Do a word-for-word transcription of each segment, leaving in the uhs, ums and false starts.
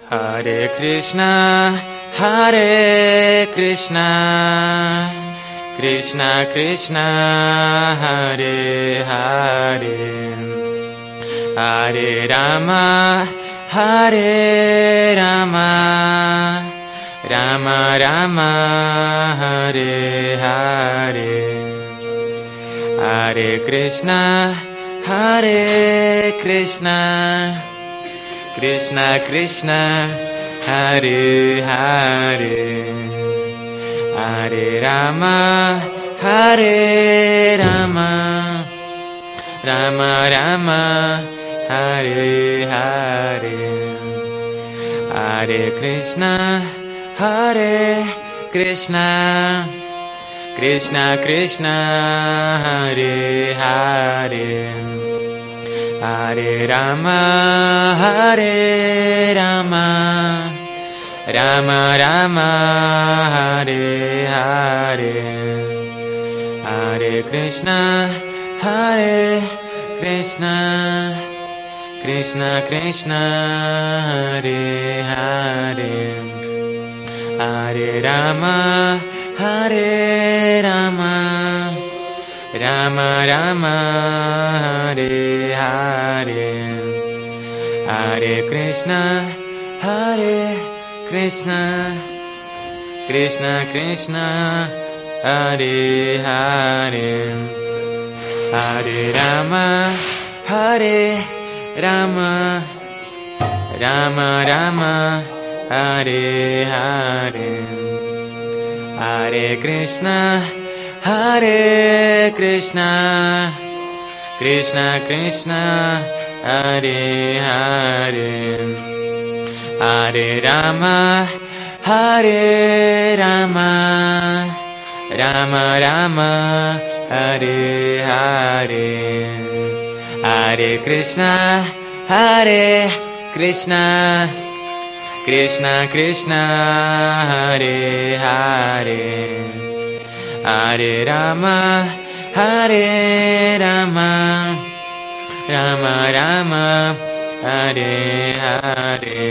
Hare Krishna, Hare Krishna, Krishna Krishna, Hare Hare, Hare Rama, Hare Rama, Rama Rama, Hare Hare, Hare Krishna, Hare Krishna, Krishna Krishna, Hare Hare, Hare Rama, Hare Rama, Rama Rama, Hare Hare, Hare Krishna, Hare Krishna, Krishna Krishna, Hare Hare, Hare Rama, Hare Rama, Rama Rama, Hare Hare, Hare Krishna, Hare Krishna, Krishna Krishna, Hare Hare, Hare Rama, Hare Rama, Rama Rama, Hare Hare, Hare Krishna, Hare Krishna, Krishna Krishna, Hare Hare, Hare Rama, Hare Rama, Rama Rama, Hare Hare, Hare Krishna, Hare Krishna, Krishna Krishna, Hare Hare, Hare Rama, Hare Rama, Rama Rama, Hare Hare, Hare Krishna, Hare Krishna, Krishna Krishna, Hare Hare, Hare Rama, Hare Rama, Rama Rama, Hare Hare,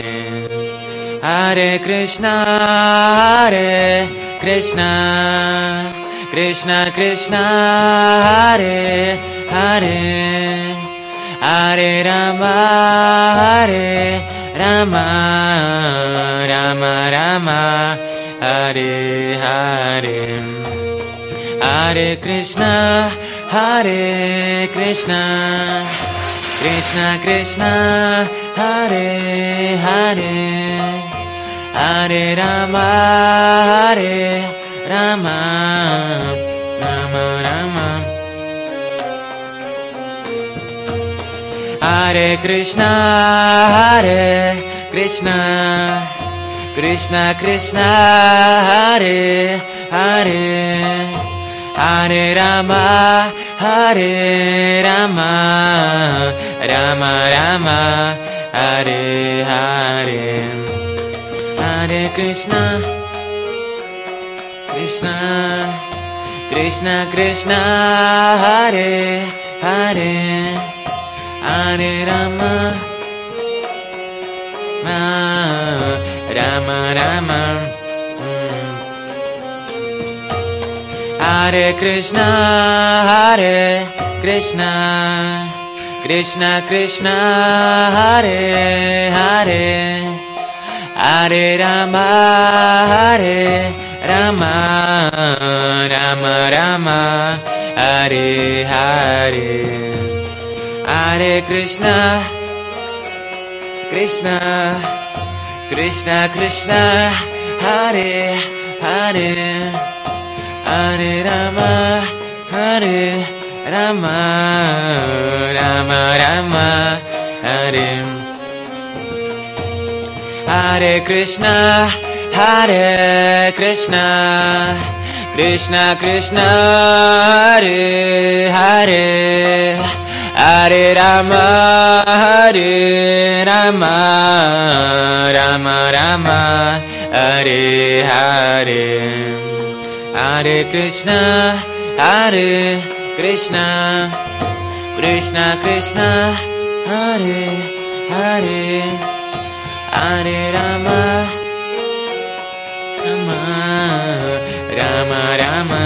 Hare Krishna, Hare Krishna, Krishna Krishna, Hare Hare, Hare Rama, Hare Rama, Rama Rama, Hare Hare, Hare Krishna, Hare Krishna, Krishna Krishna, Hare Hare, Hare Rama, Hare Rama, Rama Rama, Hare Krishna, Hare Krishna, Krishna Krishna, Hare Hare, Hare Rama, Hare Rama, Rama Rama, Hare Hare, Hare Krishna, Krishna, Krishna Krishna, Hare Hare, Hare Rama, Rama Rama, Hare Krishna, Hare Krishna, Krishna Krishna, Hare Hare, Hare Rama, Hare Rama, Rama Rama, Hare Hare, Hare Krishna, Krishna, Krishna Krishna, Hare Hare, Hare Rama, Hare Rama, Rama Rama, Hare, Hare Krishna, Hare Krishna, Krishna Krishna, Hare Hare, Hare Rama, Hare Rama, Rama Rama, Hare Hare, Hare Krishna, Hare Krishna, Krishna Krishna, Hare Hare, Hare Rama, Rama, Rama Rama.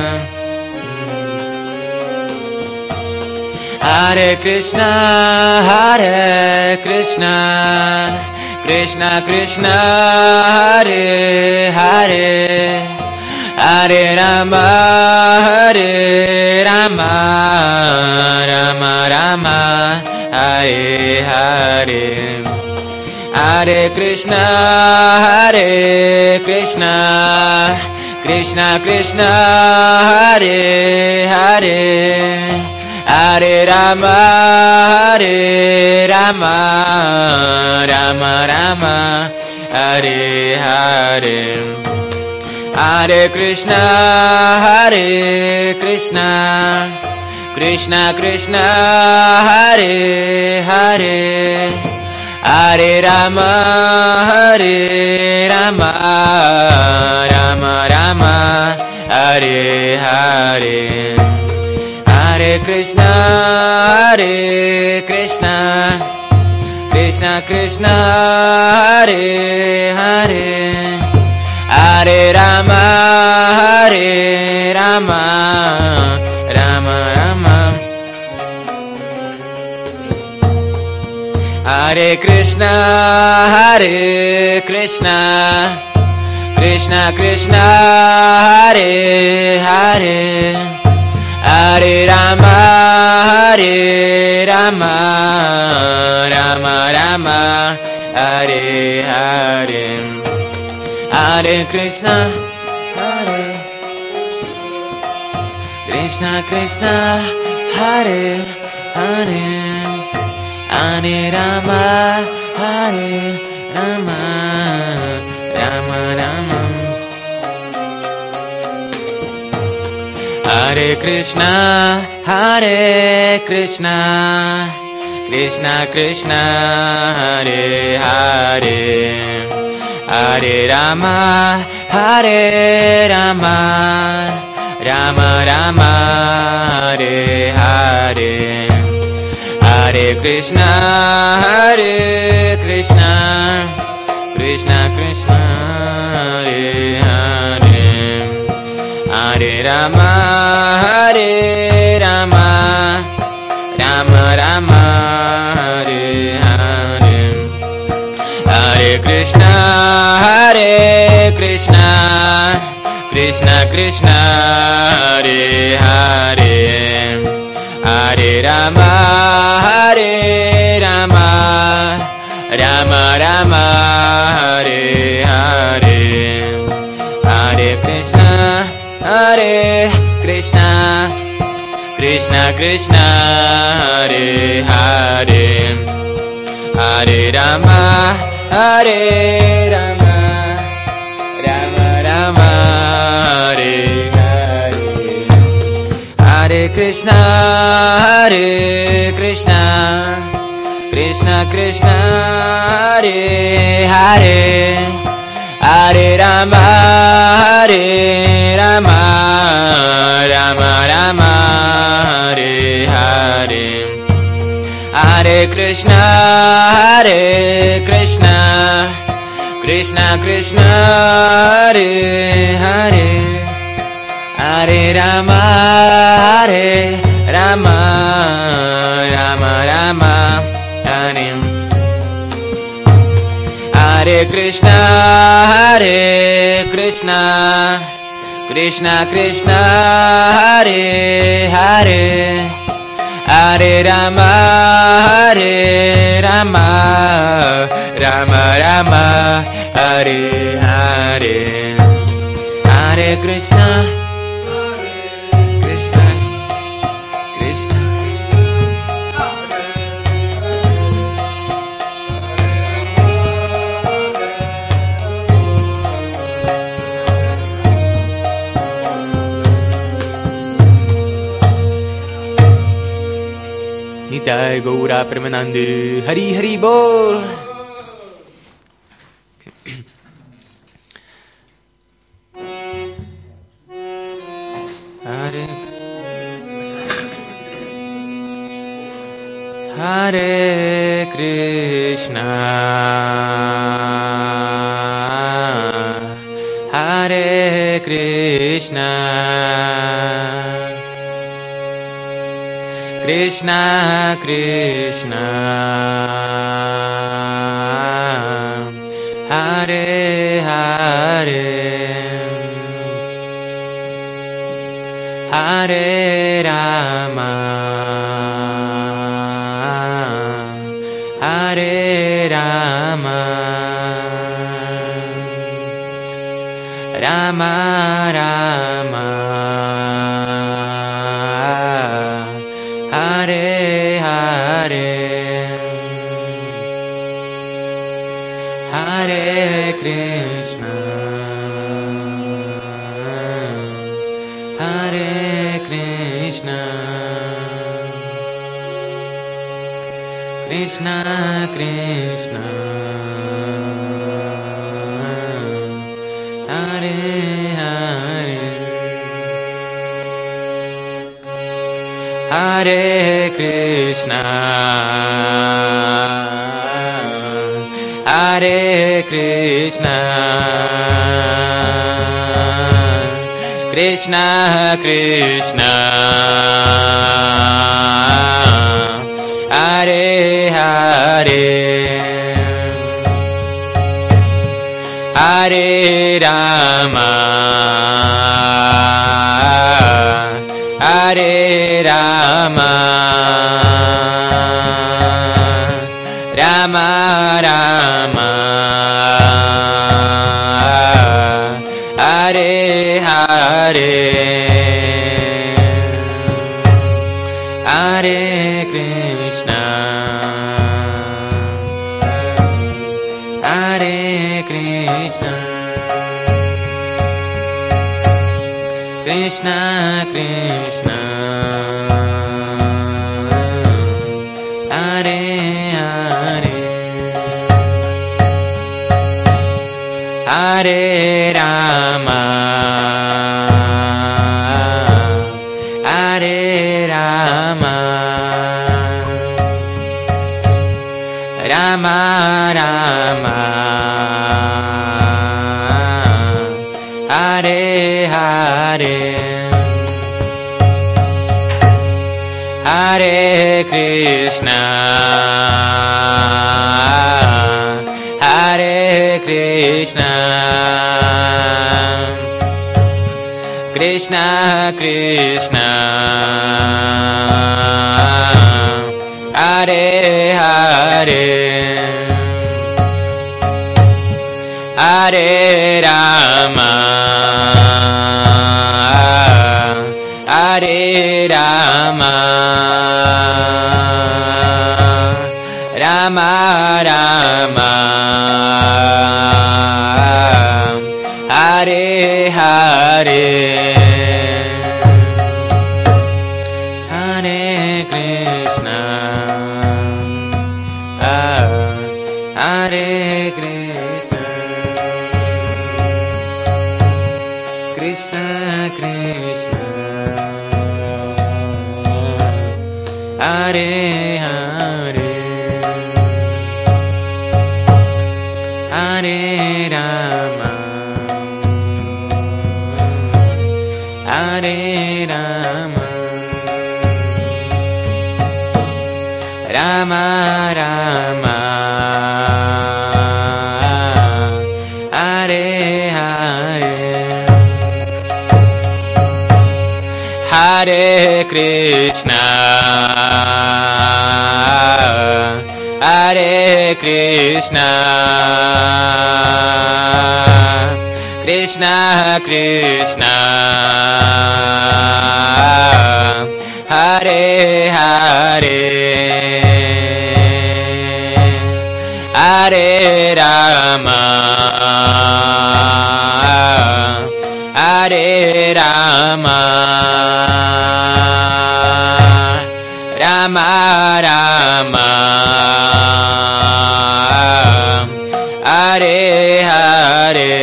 Hare Krishna, Hare Krishna, Krishna Krishna, Hare Hare, Hare Rama, Hare Rama, Rama Rama, Hare Hare. Hare Krishna, Hare Krishna, Krishna Krishna, Hare Hare, Hare Rama, Hare Rama, Rama Rama, Hare Hare. Hare Krishna, Hare Krishna, Krishna Krishna, Hare Hare, Hare Rama, Hare Rama, Rama Rama, Hare Hare. Hare Krishna, Hare Krishna, Krishna Krishna, Hare Hare, Hare Rama, Hare Rama, Rama Rama. Hare Krishna, Hare Krishna, Krishna Krishna, Hare Hare, Hare Rama, Hare Rama, Rama Rama, Hare Hare. Hare Krishna, Hare Krishna, Krishna, Hare Hare, Hare Rama, Hare Rama, Rama Rama. Hare Krishna, Hare Krishna, Krishna Krishna, Hare Hare, Hare Rama, Hare Rama, Rama Rama, Hare Hare. Hare Krishna, Hare Krishna, Krishna Krishna, Hare Hare, Hare Rama, Hare Rama, Rama Rama, Hare Hare. Hare Krishna, Hare Krishna, Krishna Krishna, Hare Hare, Hare Rama, Hare Rama, Rama Rama, Hare Hare. Hare Krishna, Hare Krishna, Krishna Krishna, Hare Hare, Hare Rama, Hare Rama, Rama Rama, Hare Hare. Hare Krishna, Hare Krishna, Krishna Krishna, Hare Hare, Hare Rama, Hare Rama, Rama Rama, Hare Hare. Hare Krishna, Hare Krishna, Krishna Krishna, Hare Hare, Hare Rama, Hare Rama, Rama Rama, Hare. Hare Krishna, Hare Krishna, Krishna Krishna, Hare Hare, Hare Rama, Hare Rama, Rama Rama, Hare Hare. Hare Krishna, Krishna Krishna, Nitai Gaura Premanande, Hari Hari Bol. Hare Hare Krishna, Hare Krishna, Krishna Krishna, Hare Hare, Hare Rama, Hare Rama, Rama Rama, Hare Hare, Hare Krishna, Hare Krishna, Krishna Krishna, Hare Hare, Hare Krishna, Hare Krishna, Krishna Krishna, Hare Hare, Hare Rama, Hare Rama, Rama Rama, Hare Hare, Hare Krishna, Hare Krishna, Krishna Krishna, Hare Hare, Hare Rama, Hare Rama, Rama Rama, Hare Hare, Hare Krishna, Hare Krishna, Krishna Krishna, Hare Hare, Hare Rama, Hare Rama, Rama Rama, Hare Hare, Hare Krishna, Hare Krishna, Krishna Krishna, Hare Hare, Hare Rama, Hare Rama, Rama Rama, Hare Hare, Hare Krishna, Hare Krishna, Krishna Krishna, Hare Hare, Hare Rama, Hare Rama, Rama Rama, Hare Hare,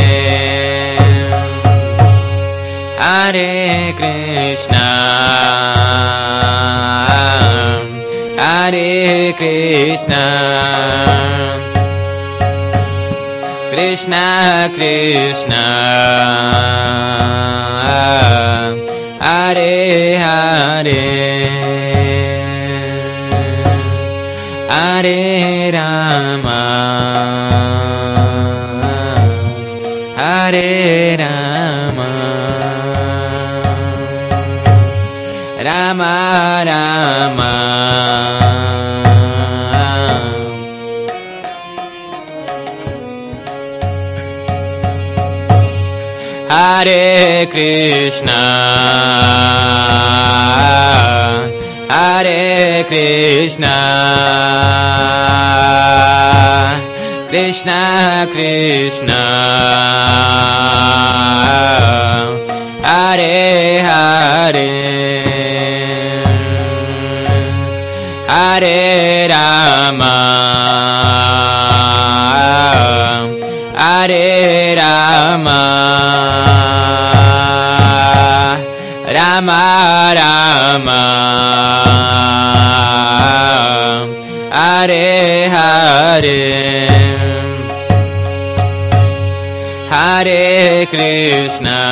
Hare Krishna, Hare Krishna, Krishna Krishna Hare Hare Hare Rama Hare Rama Rama Rama Hare Krishna Hare Krishna Krishna Krishna Hare Hare Hare Rama Hare Rama Rama Rama Hare Hare Hare Krishna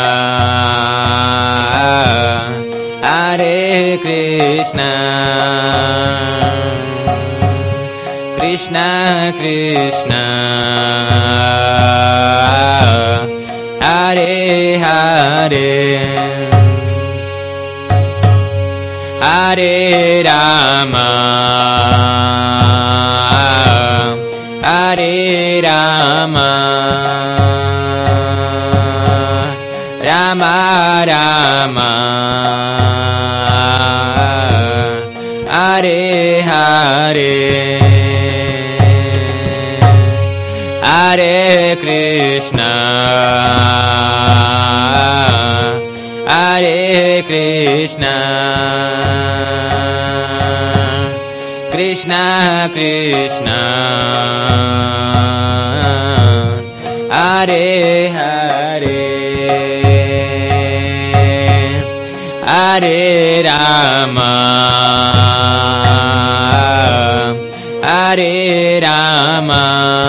Hare Krishna Krishna Krishna Hare Hare Hare Rama Hare Rama Rama Rama Hare Hare Hare Krishna Hare Krishna Krishna Krishna Hare Hare Hare Rama Hare Rama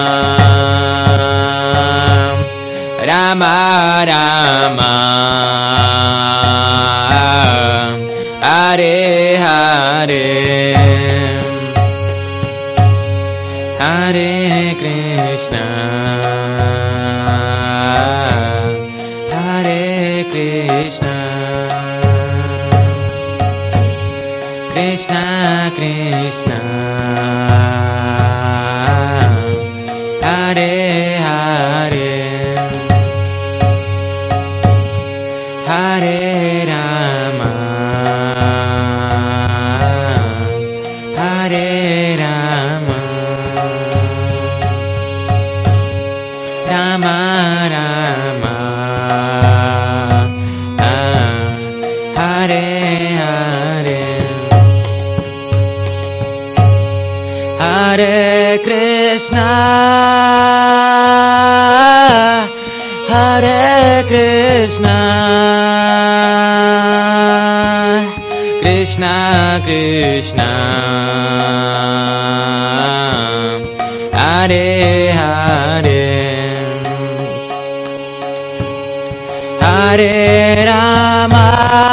Rama Rama Hare Hare Hare Krishna Hare Krishna Krishna Krishna Hare Hare Hare Rama Hare Rama Rama Rama Hare Hare Hare Krishna Hare Krishna Krishna Krishna Hare Hare Hare Rama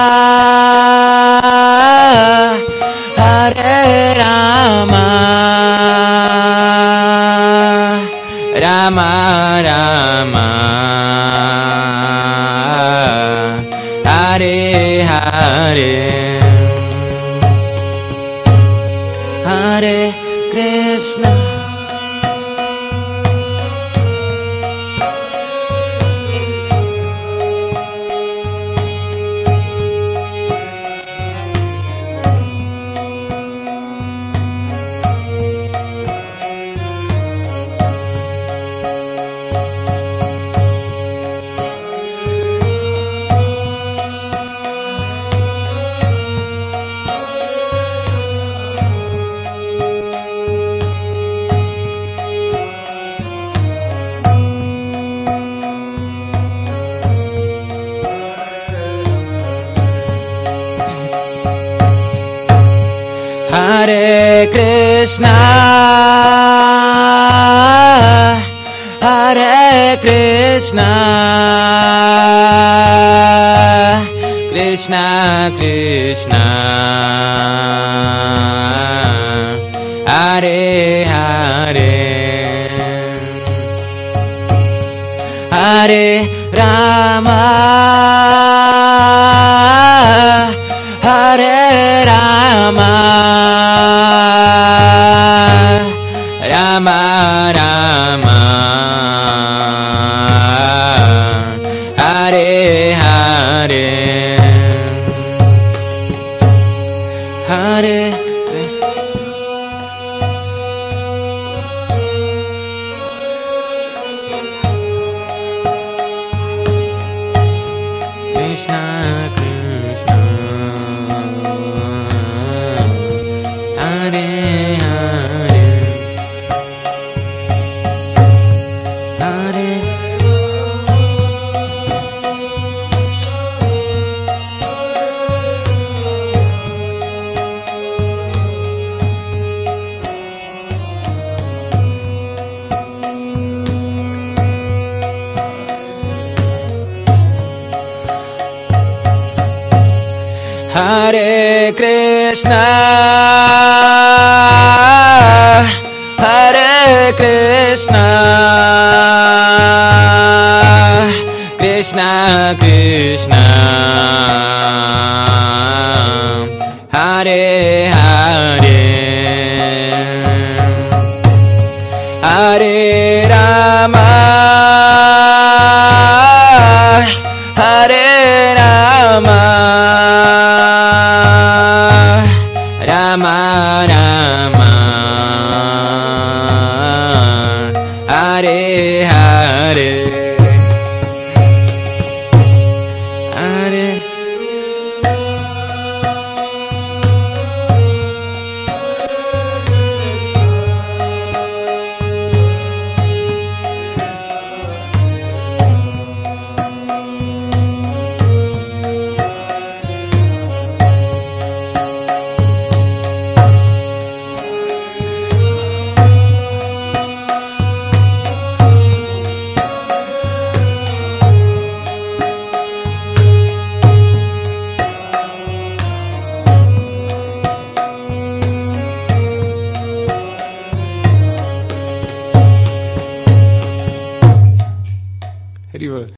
Hare Rama Rama Rama Hare Hare Hare Krishna Hare Krishna Hare Krishna, Krishna Krishna, Hare Hare, Hare Rama, Hare Rama, Rama Rama, Hare Hare, Hare Krishna Krishna, Hare Hare, Hare Hare Krishna, Hare Krishna, Krishna Krishna.